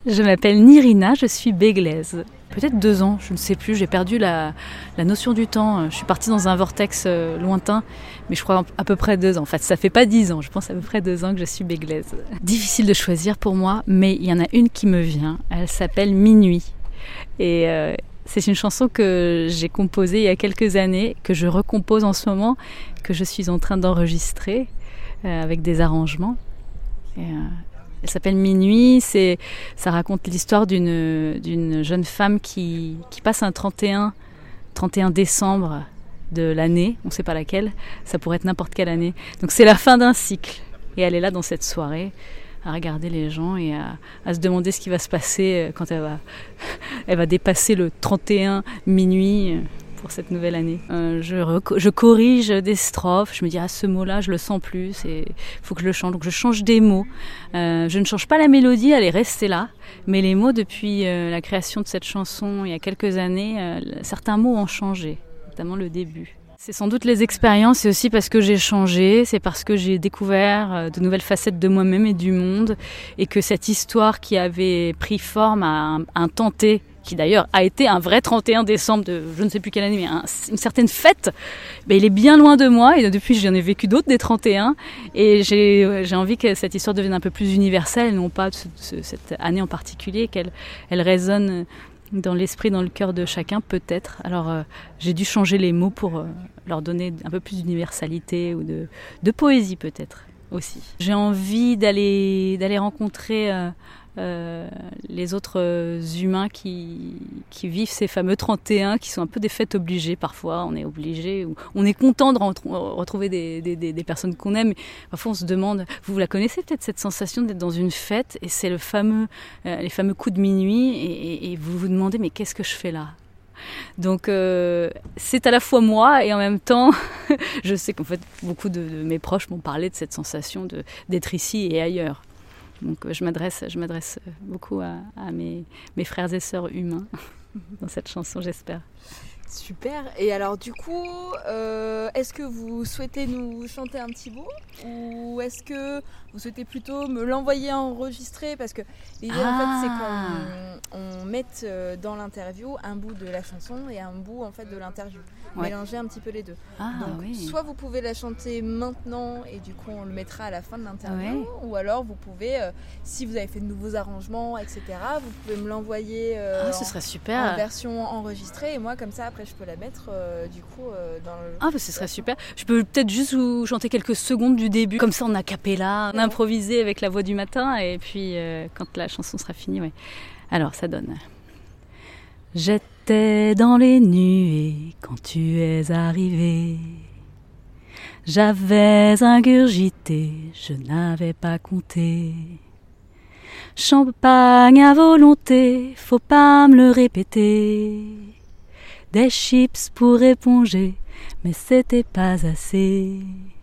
Je m'appelle Nirina, je suis béglaise. Peut-être 2 ans, je ne sais plus, j'ai perdu la notion du temps. Je suis partie dans un vortex lointain, mais je crois à peu près 2 ans. En fait, ça fait pas 10 ans, je pense à peu près 2 ans que je suis béglaise. Difficile de choisir pour moi, mais il y en a une qui me vient. Elle s'appelle Minuit. Et c'est une chanson que j'ai composée il y a quelques années, que je recompose en ce moment, que je suis en train d'enregistrer avec des arrangements. Elle s'appelle Minuit, ça raconte l'histoire d'une jeune femme qui passe un 31 décembre de l'année, on ne sait pas laquelle, ça pourrait être n'importe quelle année. Donc c'est la fin d'un cycle. Et elle est là dans cette soirée à regarder les gens et à se demander ce qui va se passer quand elle va dépasser le 31 minuit pour cette nouvelle année. Je corrige des strophes, je me dis ce mot-là je le sens plus, il faut que je le change, donc je change des mots. Je ne change pas la mélodie, elle est restée là, mais les mots depuis la création de cette chanson il y a quelques années, certains mots ont changé, notamment le début. C'est sans doute les expériences, c'est aussi parce que j'ai changé, c'est parce que j'ai découvert de nouvelles facettes de moi-même et du monde, et que cette histoire qui avait pris forme à un tenté, qui d'ailleurs a été un vrai 31 décembre de je ne sais plus quelle année, mais une certaine fête, il est bien loin de moi, et depuis j'en ai vécu d'autres des 31, et j'ai envie que cette histoire devienne un peu plus universelle, non pas cette année en particulier, qu'elle résonne dans l'esprit, dans le cœur de chacun peut-être. Alors j'ai dû changer les mots pour leur donner un peu plus d'universalité ou de poésie peut-être aussi. J'ai envie d'aller rencontrer les autres humains qui vivent ces fameux 31, qui sont un peu des fêtes obligées parfois. On est obligé, ou on est content de retrouver des personnes qu'on aime. Parfois on se demande, vous la connaissez peut-être cette sensation d'être dans une fête et c'est les fameux coups de minuit et vous vous demandez mais qu'est-ce que je fais là ? Donc c'est à la fois moi et en même temps je sais qu'en fait beaucoup de mes proches m'ont parlé de cette sensation d'être ici et ailleurs. Donc je m'adresse beaucoup à mes frères et sœurs humains dans cette chanson, j'espère. Super. Et alors du coup, est-ce que vous souhaitez nous chanter un petit bout ou est-ce que vous souhaitez plutôt me l'envoyer enregistrer? Parce que l'idée en fait c'est qu'on mette dans l'interview un bout de la chanson et un bout en fait de l'interview. Ouais. Mélanger un petit peu les deux. Donc soit vous pouvez la chanter maintenant et du coup on le mettra à la fin de l'interview, ou alors vous pouvez, si vous avez fait de nouveaux arrangements, etc., vous pouvez me l'envoyer ce serait super. En version enregistrée et moi comme ça après je peux la mettre du coup dans le... ce serait super. Je peux peut-être juste vous chanter quelques secondes du début, comme ça en a cappella, en improvisé avec la voix du matin, et puis quand la chanson sera finie, Alors ça donne... J'étais dans les nuées quand tu es arrivé. J'avais ingurgité, je n'avais pas compté. Champagne à volonté, faut pas me le répéter. Des chips pour éponger, mais c'était pas assez.